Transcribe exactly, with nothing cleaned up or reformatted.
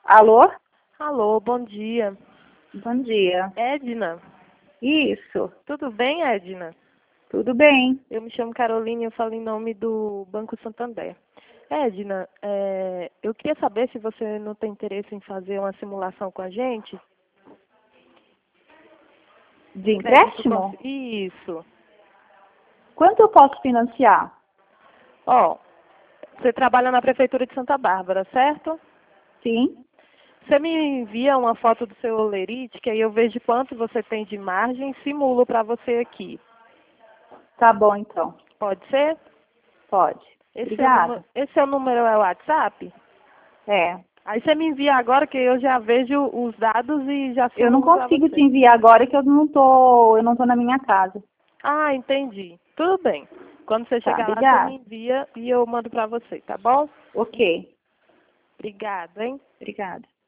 Alô? Alô, bom dia. Bom dia. Edna, Isso, tudo bem, Edna? tudo bem. Eu me chamo Carolina e eu falo em nome do Banco Santander. Edna, é, eu queria saber se você não tem interesse em fazer uma simulação com a gente. De Crédito empréstimo? cons- Isso. Quanto eu posso financiar? Ó, você trabalha na Prefeitura de Santa Bárbara, certo? Sim, Você me envia uma foto do seu olerite, que aí eu vejo quanto você tem de margem e simulo para você aqui. tá bom então. Pode ser? Pode. Esse seu número, Obrigada. esse seu número é o WhatsApp? É, Aí você me envia agora que eu já vejo os dados e já eu não simulo para consigo te você. enviar agora que eu não tô, eu não tô na minha casa. Ah, entendi. Tudo bem. Quando você Tá, chegar lá, você me obrigada. envia e eu mando para você, tá bom? Ok, Obrigada, hein? obrigada.